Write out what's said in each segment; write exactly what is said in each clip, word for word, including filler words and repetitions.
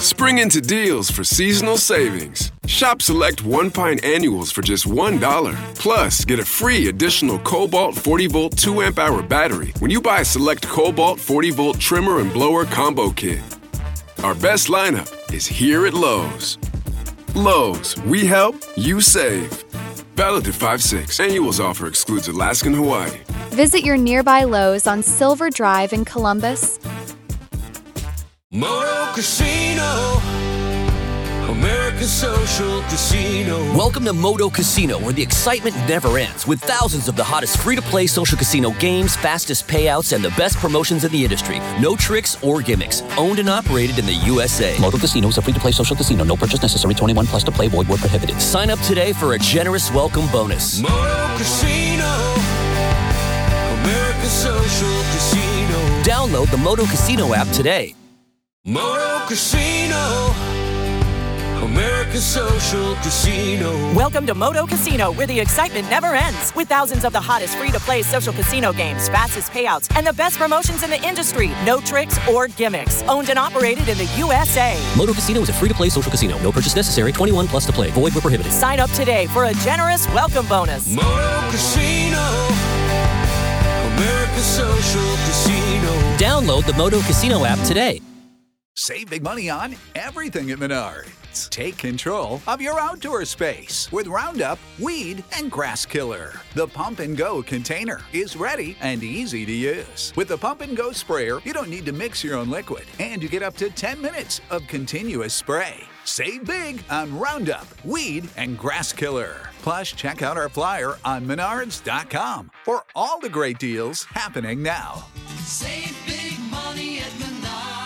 Spring into deals for seasonal savings. Shop select One Pint Annuals for just one dollar. Plus, get a free additional Cobalt forty volt two amp hour battery when you buy a select Cobalt forty volt trimmer and blower combo kit. Our best lineup is here at Lowe's. Lowe's, we help, you save. Valid through five six. Annuals offer excludes Alaska and Hawaii. Visit your nearby Lowe's on Silver Drive in Columbus. Moto Casino, America's social casino. Welcome to Moto Casino, where the excitement never ends, with thousands of the hottest free-to-play social casino games, fastest payouts, and the best promotions in the industry. No tricks or gimmicks. Owned and operated in the U S A. Moto Casino is a free-to-play social casino. No purchase necessary. twenty-one plus to play. Void where prohibited. Sign up today for a generous welcome bonus. Moto Casino, America's social casino. Download the Moto Casino app today. Moto Casino, America's social casino. Welcome to Moto Casino, where the excitement never ends. With thousands of the hottest free-to-play social casino games, fastest payouts, and the best promotions in the industry. No tricks or gimmicks. Owned and operated in the U S A. Moto Casino is a free-to-play social casino. No purchase necessary. twenty-one plus to play. Void where prohibited. Sign up today for a generous welcome bonus. Moto Casino, America's social casino. Download the Moto Casino app today. Save big money on everything at Menards. Take control of your outdoor space with Roundup Weed and Grass Killer. The Pump and Go container is ready and easy to use. With the Pump and Go sprayer, you don't need to mix your own liquid, and you get up to ten minutes of continuous spray. Save big on Roundup Weed and Grass Killer. Plus, check out our flyer on menards dot com for all the great deals happening now. Save big money at Menards.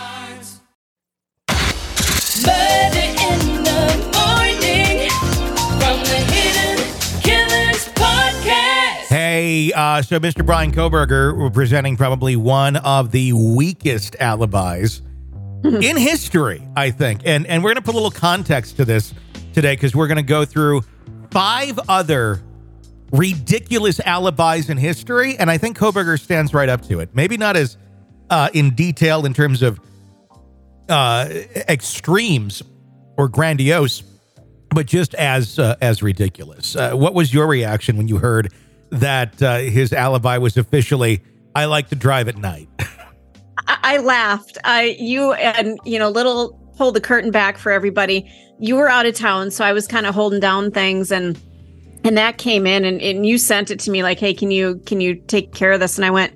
Murder in the morning from the Hidden Killers podcast. Hey, uh, so Mister Bryan Kohberger presenting probably one of the weakest alibis in history, I think. And and we're going to put a little context to this today because we're going to go through five other ridiculous alibis in history. And I think Kohberger stands right up to it. Maybe not as uh, in detail in terms of uh, extremes or grandiose, but just as uh, as ridiculous. Uh, what was your reaction when you heard that uh, his alibi was officially, I like to drive at night? I, I laughed. I you and you know, little pull the curtain back for everybody. You were out of town, so I was kind of holding down things, and and that came in, and, and you sent it to me like, hey, can you can you take care of this? And I went,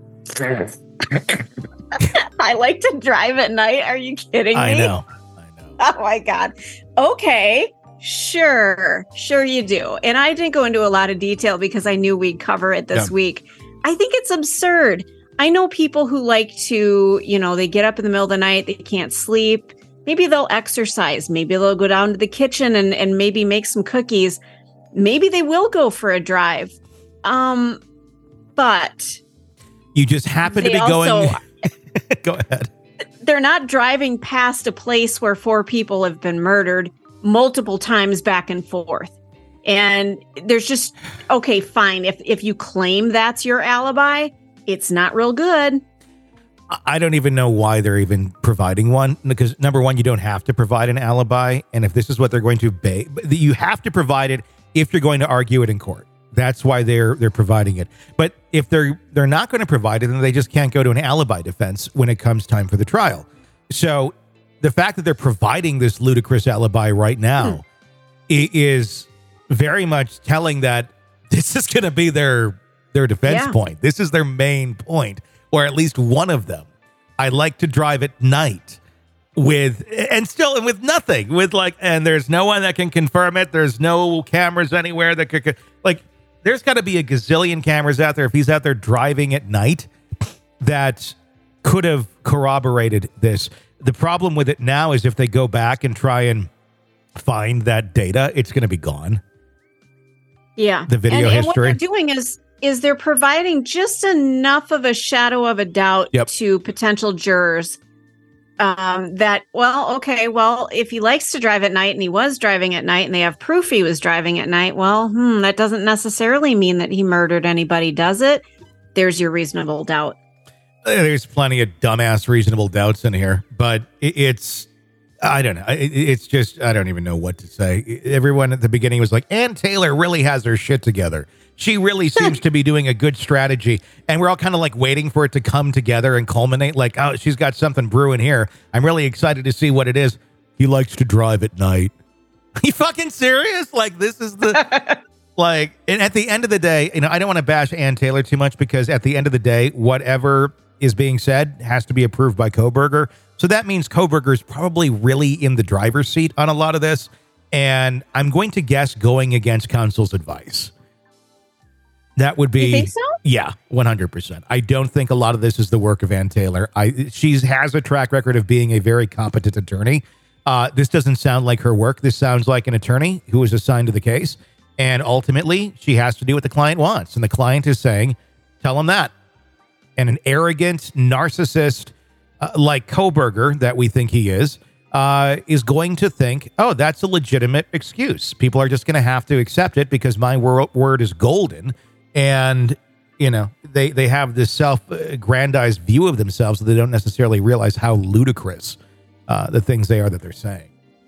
I like to drive at night. Are you kidding me? I know. I know. Oh my God. Okay. Sure. Sure you do. And I didn't go into a lot of detail because I knew we'd cover it this Yeah. week. I think it's absurd. I know people who like to, you know, they get up in the middle of the night, they can't sleep. Maybe they'll exercise. Maybe they'll go down to the kitchen and, and maybe make some cookies. Maybe they will go for a drive. Um, but You just happen to They be going. also- Go ahead. they're not driving past a place where four people have been murdered multiple times back and forth. And there's just, okay, fine. If if you claim that's your alibi, it's not real good. I don't even know why they're even providing one, because number one, you don't have to provide an alibi. And if this is what they're going to be, you have to provide it if you're going to argue it in court. That's why they're they're providing it. But if they're they're not going to provide it, then they just can't go to an alibi defense when it comes time for the trial. So the fact that they're providing this ludicrous alibi right now Hmm. i- is very much telling that this is going to be their their defense Yeah. point. This is their main point, or at least one of them. I like to drive at night with, and still with nothing, with like, and there's no one that can confirm it. There's no cameras anywhere that could, like, there's got to be a gazillion cameras out there if he's out there driving at night that could have corroborated this. The problem with it now is if they go back and try and find that data, it's going to be gone. Yeah. The video and, and what history. they're doing is is they're providing just enough of a shadow of a doubt Yep. to potential jurors um, that, well, okay, well, if he likes to drive at night and he was driving at night and they have proof he was driving at night, well, hmm, that doesn't necessarily mean that he murdered anybody, does it? There's your reasonable doubt. There's plenty of dumbass reasonable doubts in here, but it- it's I don't know. It, it's just, I don't even know what to say. Everyone at the beginning was like, Ann Taylor really has her shit together. She really seems to be doing a good strategy. And we're all kind of like waiting for it to come together and culminate. Like, oh, she's got something brewing here. I'm really excited to see what it is. He likes to drive at night. Are you fucking serious? Like, this is the, like, and at the end of the day, you know, I don't want to bash Ann Taylor too much because at the end of the day, whatever is being said has to be approved by Kohberger. So that means Kohberger is probably really in the driver's seat on a lot of this. And I'm going to guess going against counsel's advice. That would be, you think so? Yeah, one hundred percent. I don't think a lot of this is the work of Ann Taylor. I she has a track record of being a very competent attorney. Uh, this doesn't sound like her work. This sounds like an attorney who is assigned to the case. And ultimately, she has to do what the client wants. And the client is saying, tell him that. And an arrogant narcissist uh, like Kohberger, that we think he is, uh, is going to think, oh, that's a legitimate excuse. People are just going to have to accept it because my wor- word is golden. And, you know, they, they have this self-aggrandized view of themselves that they don't necessarily realize how ludicrous uh, the things they are that they're saying.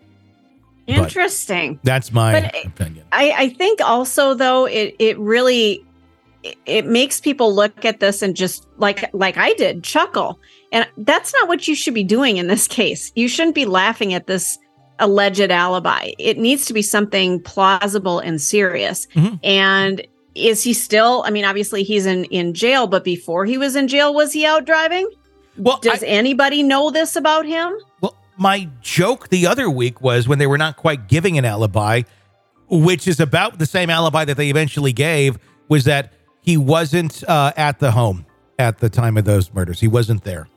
Interesting. But that's my but opinion. I, I think also, though, it, it really... it makes people look at this and just like like I did, chuckle. And that's not what you should be doing in this case. You shouldn't be laughing at this alleged alibi. It needs to be something plausible and serious. Mm-hmm. And is he still, I mean, obviously he's in, in jail, but before he was in jail, was he out driving? Well, does I, anybody know this about him? Well, my joke the other week was when they were not quite giving an alibi, which is about the same alibi that they eventually gave, was that he wasn't uh, at the home at the time of those murders. He wasn't there.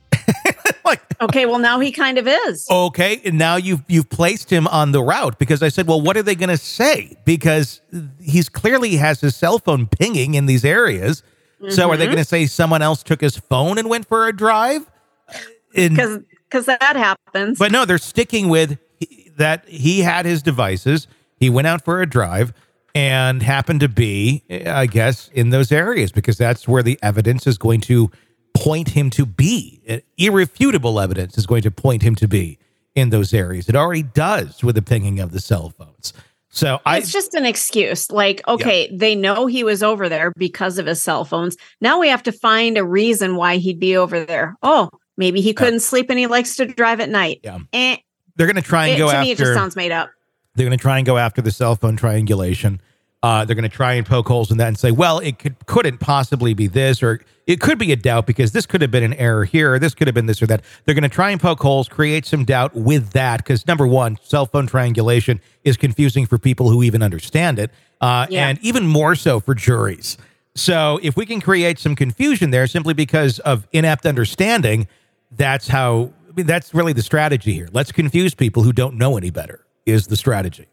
Like, okay, well, now he kind of is. Okay, and now you've you've placed him on the route because I said, well, what are they going to say? Because he's clearly has his cell phone pinging in these areas. Mm-hmm. So are they going to say someone else took his phone and went for a drive? Because because that happens. But no, they're sticking with that he had his devices. He went out for a drive and happened to be, I guess, in those areas because that's where the evidence is going to point him to be. Irrefutable evidence is going to point him to be in those areas. It already does with the pinging of the cell phones. So I, it's just an excuse. Like, okay, yeah. They know he was over there because of his cell phones. Now we have to find a reason why he'd be over there. Oh, maybe he couldn't yeah. sleep and he likes to drive at night. Yeah. Eh. They're going to try and it, go to after. To me, it just sounds made up. They're going to try and go after the cell phone triangulation. Uh, they're going to try and poke holes in that and say, well, it could, couldn't possibly be this, or it could be a doubt because this could have been an error here, or this could have been this or that. They're going to try and poke holes, create some doubt with that because, number one, cell phone triangulation is confusing for people who even understand it, uh, yeah. and even more so for juries. So if we can create some confusion there simply because of inept understanding, that's how, I mean, that's really the strategy here. Let's confuse people who don't know any better is the strategy.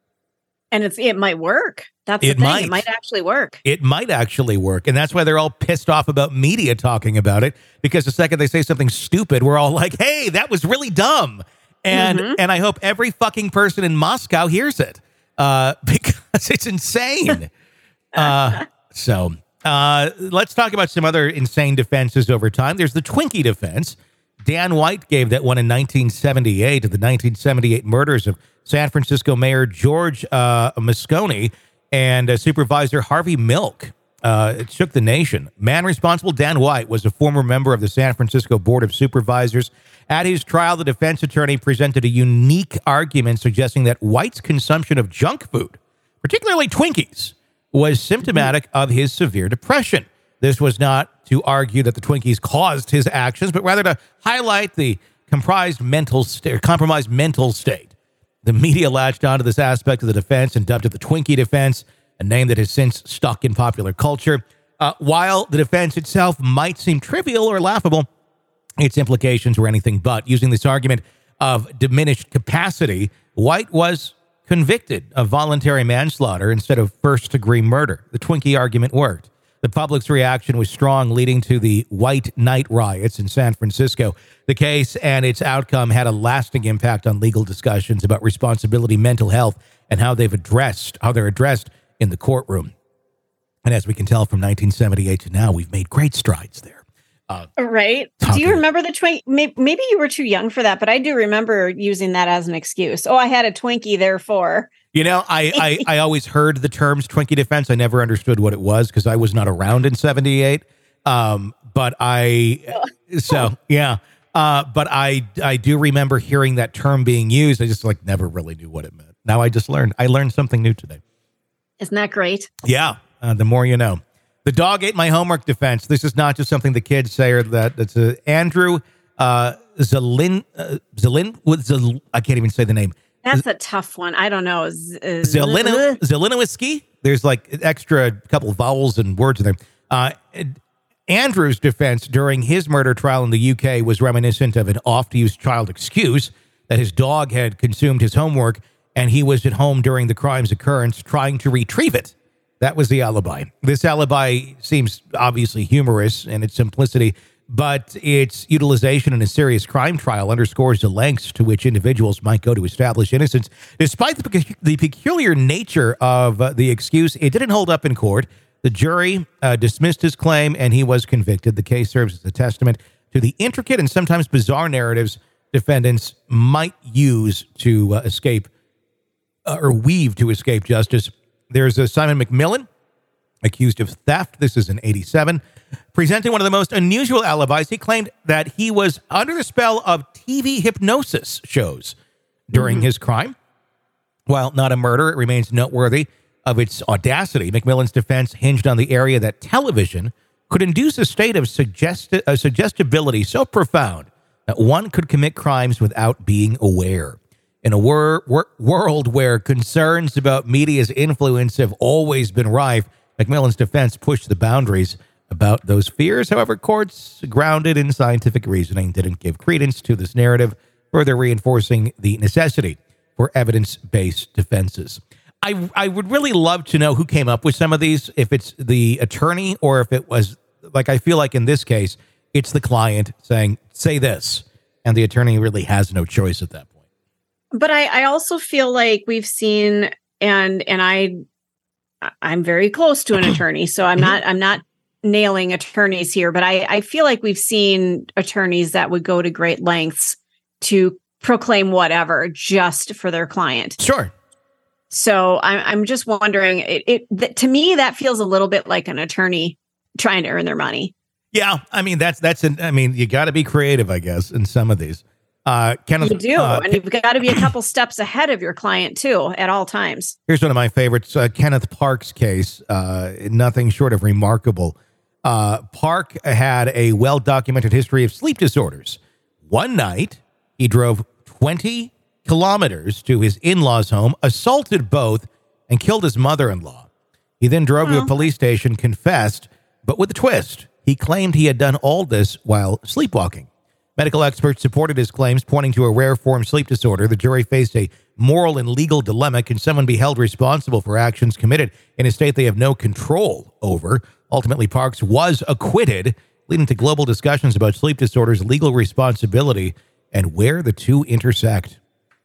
And it's it might work. That's it the thing. Might. It might actually work. It might actually work. And that's why they're all pissed off about media talking about it. Because the second they say something stupid, we're all like, hey, that was really dumb. And mm-hmm. and I hope every fucking person in Moscow hears it. Uh, because it's insane. uh, so uh, let's talk about some other insane defenses over time. There's the Twinkie defense. Dan White gave that one in nineteen seventy-eight of the nineteen seventy-eight murders of San Francisco Mayor George uh, Moscone and uh, Supervisor Harvey Milk. Uh, it shook the nation. Man responsible, Dan White, was a former member of the San Francisco Board of Supervisors. At his trial, the defense attorney presented a unique argument suggesting that White's consumption of junk food, particularly Twinkies, was symptomatic of his severe depression. This was not to argue that the Twinkies caused his actions, but rather to highlight the comprised mental st- compromised mental state. The media latched onto this aspect of the defense and dubbed it the Twinkie defense, a name that has since stuck in popular culture. Uh, while the defense itself might seem trivial or laughable, its implications were anything but. Using this argument of diminished capacity, White was convicted of voluntary manslaughter instead of first-degree murder. The Twinkie argument worked. The public's reaction was strong, leading to the White Night riots in San Francisco. The case and its outcome had a lasting impact on legal discussions about responsibility, mental health, and how they've addressed how they're addressed in the courtroom. And as we can tell from nineteen seventy-eight to now, we've made great strides there. Uh, right? talking. Do you remember the Twinkie? Maybe, maybe you were too young for that, but I do remember using that as an excuse. Oh, I had a Twinkie, therefore. You know, I, I, I always heard the terms Twinkie defense. I never understood what it was because I was not around in seventy-eight. Um, but I, so yeah. Uh, but I, I do remember hearing that term being used. I just like never really knew what it meant. Now I just learned. I learned something new today. Isn't that great? Yeah. Uh, the more you know. The dog ate my homework defense. This is not just something the kids say or that. It's a Andrew uh, Zalin, uh, Zalin, with Zal, I can't even say the name. That's a tough one. I don't know. Z- uh, Zelino, Zelinowiski. There's like extra couple vowels and words in there. Uh, Andrew's defense during his murder trial in the U K was reminiscent of an oft-used child excuse that his dog had consumed his homework and he was at home during the crime's occurrence trying to retrieve it. That was the alibi. This alibi seems obviously humorous in its simplicity, but its utilization in a serious crime trial underscores the lengths to which individuals might go to establish innocence. Despite the, pecu- the peculiar nature of uh, the excuse, it didn't hold up in court. The jury uh, dismissed his claim, and he was convicted. The case serves as a testament to the intricate and sometimes bizarre narratives defendants might use to uh, escape uh, or weave to escape justice. There's a Simon McMillan, accused of theft. This is in eighty-seven. Presenting one of the most unusual alibis, he claimed that he was under the spell of T V hypnosis shows during mm-hmm. his crime. While not a murder, it remains noteworthy of its audacity. McMillan's defense hinged on the area that television could induce a state of suggesti- uh, suggestibility so profound that one could commit crimes without being aware. In a wor- wor- world where concerns about media's influence have always been rife, McMillan's defense pushed the boundaries about those fears. However, courts grounded in scientific reasoning didn't give credence to this narrative, further reinforcing the necessity for evidence-based defenses. I I would really love to know who came up with some of these, if it's the attorney or if it was, like I feel like in this case, it's the client saying, say this, and the attorney really has no choice at that point. But I, I also feel like we've seen, and and I, I'm very close to an attorney, so I'm not I'm not nailing attorneys here, but I, I feel like we've seen attorneys that would go to great lengths to proclaim whatever just for their client. Sure. So I'm I'm just wondering, it, it th- to me that feels a little bit like an attorney trying to earn their money. Yeah, I mean that's that's an, I mean you got to be creative, I guess, in some of these. Uh, Kenneth, you do, uh, and you've got to be a couple steps ahead of your client, too, at all times. Here's one of my favorites, uh, Kenneth Park's case. Uh, nothing short of remarkable. Uh, Park had a well-documented history of sleep disorders. One night, he drove twenty kilometers to his in-laws' home, assaulted both, and killed his mother-in-law. He then drove oh. to a police station, confessed, but with a twist. He claimed he had done all this while sleepwalking. Medical experts supported his claims, pointing to a rare form sleep disorder. The jury faced a moral and legal dilemma. Can someone be held responsible for actions committed in a state they have no control over? Ultimately, Parks was acquitted, leading to global discussions about sleep disorders, legal responsibility, and where the two intersect.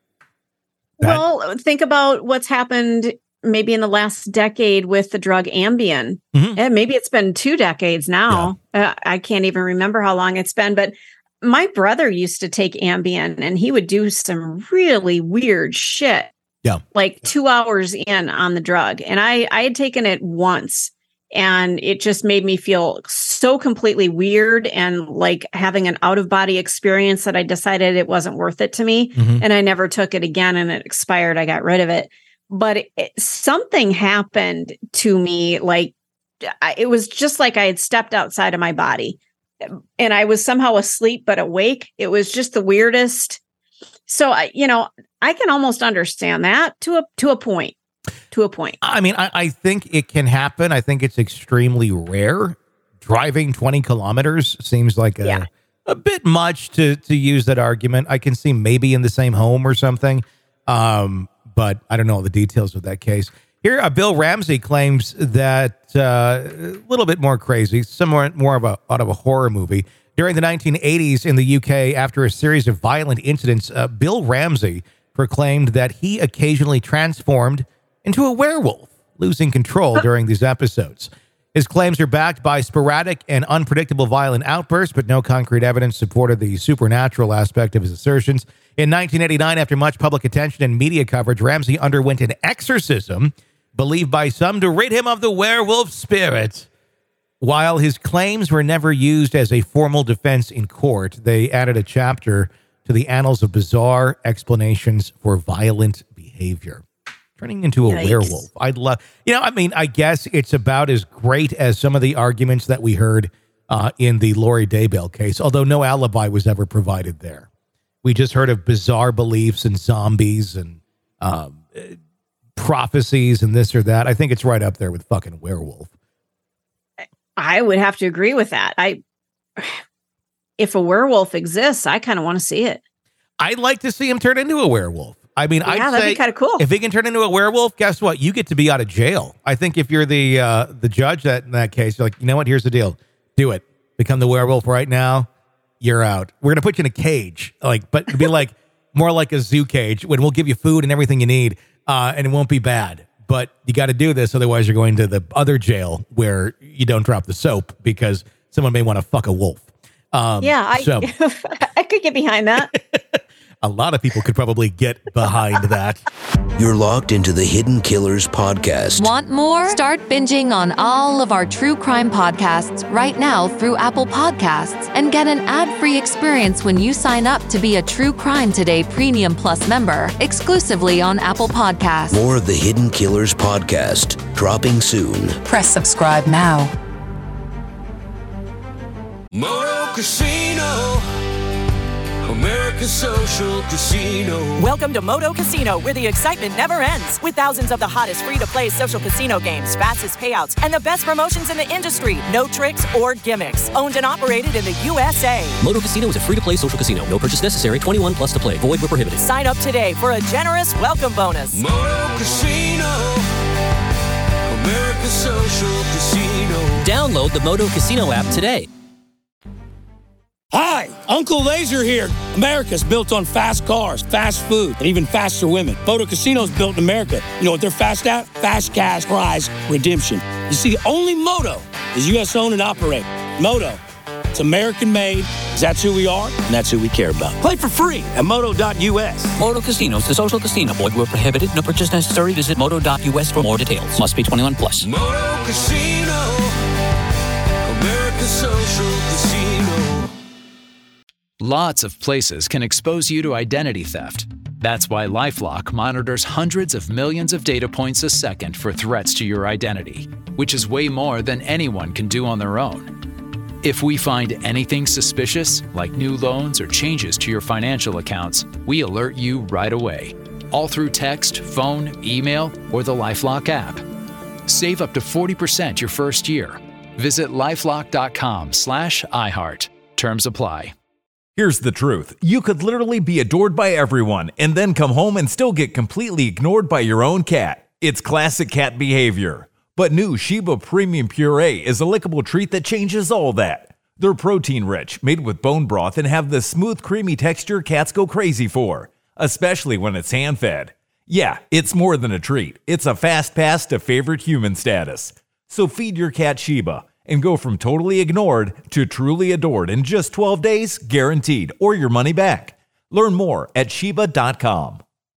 That- well, think about what's happened maybe in the last decade with the drug Ambien. Mm-hmm. And maybe it's been two decades now. Yeah. Uh, I can't even remember how long it's been, but my brother used to take Ambien and he would do some really weird shit. Yeah. Like two hours in on the drug. And I, I had taken it once and it just made me feel so completely weird and like having an out of body experience that I decided it wasn't worth it to me. Mm-hmm. And I never took it again and it expired. I got rid of it. But it, it, something happened to me. Like I, it was just like I had stepped outside of my body. And I was somehow asleep, but awake. It was just the weirdest. So, I, you know, I can almost understand that to a to a point. To a point. I mean, I, I think it can happen. I think it's extremely rare. Driving twenty kilometers seems like a, yeah. a bit much to to use that argument. I can see maybe in the same home or something, um, but I don't know the details of that case. Here, uh, Bill Ramsey claims that uh, a little bit more crazy, somewhat more of a out of a horror movie. During the nineteen eighties in the U K, after a series of violent incidents, uh, Bill Ramsey proclaimed that he occasionally transformed into a werewolf, losing control during these episodes. His claims are backed by sporadic and unpredictable violent outbursts, but no concrete evidence supported the supernatural aspect of his assertions. In nineteen eighty-nine, after much public attention and media coverage, Ramsey underwent an exorcism, believed by some to rid him of the werewolf spirit. While his claims were never used as a formal defense in court, they added a chapter to the annals of bizarre explanations for violent behavior. Turning into a Yikes. werewolf. I'd love, you know, I mean, I guess it's about as great as some of the arguments that we heard uh, in the Lori Daybell case, although no alibi was ever provided there. We just heard of bizarre beliefs and zombies and um, prophecies and this or that. I think it's right up there with fucking werewolf. I would have to agree with that. I, if a werewolf exists, I kind of want to see it. I'd like to see him turn into a werewolf. I mean, yeah, I'd that'd say be kind of cool. If he can turn into a werewolf, guess what? You get to be out of jail. I think if you're the uh, the judge that in that case, you're like, you know what? Here's the deal. Do it. Become the werewolf right now. You're out. We're gonna put you in a cage, like, but it'd be like more like a zoo cage when we'll give you food and everything you need, uh, and it won't be bad. But you got to do this, otherwise you're going to the other jail where you don't drop the soap because someone may want to fuck a wolf. Um, yeah, I so. I could get behind that. A lot of people could probably get behind that. You're locked into the Hidden Killers podcast. Want more? Start binging on all of our true crime podcasts right now through Apple Podcasts and get an ad-free experience when you sign up to be a True Crime Today Premium Plus member exclusively on Apple Podcasts. More of the Hidden Killers podcast dropping soon. Press subscribe now. Moto Casino, America's social casino. Welcome to Moto Casino, where the excitement never ends. With thousands of the hottest free-to-play social casino games, fastest payouts, and the best promotions in the industry. No tricks or gimmicks. Owned and operated in the U S A. Moto Casino is a free-to-play social casino. No purchase necessary. twenty-one plus to play. Void where prohibited. Sign up today for a generous welcome bonus. Moto Casino, America's social casino. Download the Moto Casino app today. Hi, Uncle Laser here. America's built on fast cars, fast food, and even faster women. Moto Casino's built in America. You know what they're fast at? Fast cash prize redemption. You see, only Moto is U S owned and operated. Moto, it's American made. That's who we are, and that's who we care about. Play for free at moto dot U S. Moto Casino is the social casino. Void where prohibited. No purchase necessary. Visit moto dot U S for more details. Must be twenty-one plus. Moto Casino, America's social casino. Lots of places can expose you to identity theft. That's why LifeLock monitors hundreds of millions of data points a second for threats to your identity, which is way more than anyone can do on their own. If we find anything suspicious, like new loans or changes to your financial accounts, we alert you right away, all through text, phone, email, or the LifeLock app. Save up to forty percent your first year. Visit lifelock dot com slash iHeart. Terms apply. Here's the truth. You could literally be adored by everyone and then come home and still get completely ignored by your own cat. It's classic cat behavior. But new Sheba Premium Puree is a lickable treat that changes all that. They're protein-rich, made with bone broth, and have the smooth, creamy texture cats go crazy for, especially when it's hand-fed. Yeah, it's more than a treat. It's a fast pass to favorite human status. So feed your cat Sheba and go from totally ignored to truly adored in just twelve days, guaranteed, or your money back. Learn more at Sheba dot com.